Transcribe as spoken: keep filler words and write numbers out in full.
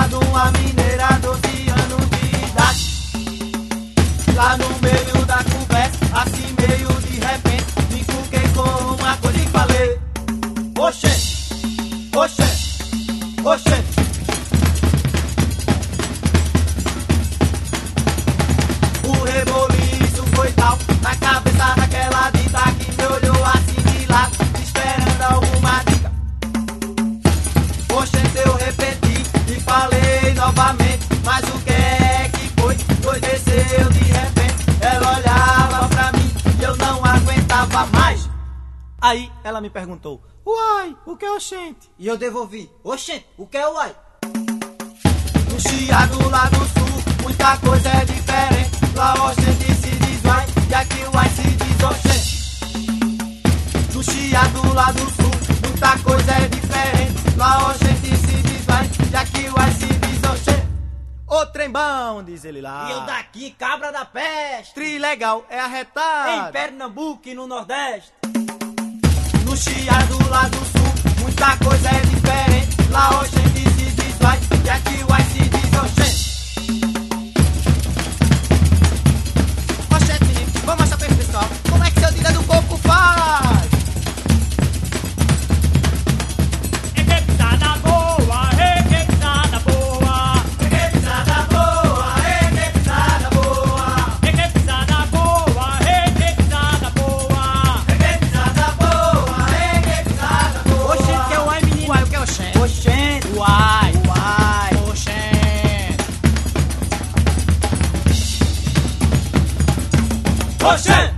namorado, uma mineira, doze anos de idade. Lá no meio da conversa, assim meio de repente, me encuquei com uma coisa e falei: oxê, oxê, oxê. O reboliço foi tal na cabeça daquela dita que me olhou assim de lado, esperando alguma dica. Oxê, eu repeti e falei novamente, mas o que é que foi? Foi desceu de repente, ela olhava pra mim e eu não aguentava mais. Aí ela me perguntou: uai, o que é oxente? E eu devolvi: oxente, o que é uai? No chiado lá do sul, muita coisa é diferente. Lá oxente se diz uai, e aqui uai se diz oxente. No chiado lá do sul, muita coisa é diferente. Lá oxente se diz uai, e aqui uai se diz oxente. Ô trem bom, diz ele lá. E eu daqui, cabra da peste. Trilegal é arretado. Em Pernambuco e no Nordeste. No chiado lá do sul, muita coisa é diferente. Lá oxente se diz vai, e aqui uai se diz oxente. Oxente, menino, vamos mostrar pra esse pessoal como é que seu diga do coco faz. É que pisada boa, é que pisada boa. É que pisada boa, é que pisada boa. É que pisada boa, é que pisada boa. É que pisada boa, é que pisada boa. Oxente, que é uai, menino? Uai, o que é oxente? Oxente. Uai, Uai. oxente. Oxente!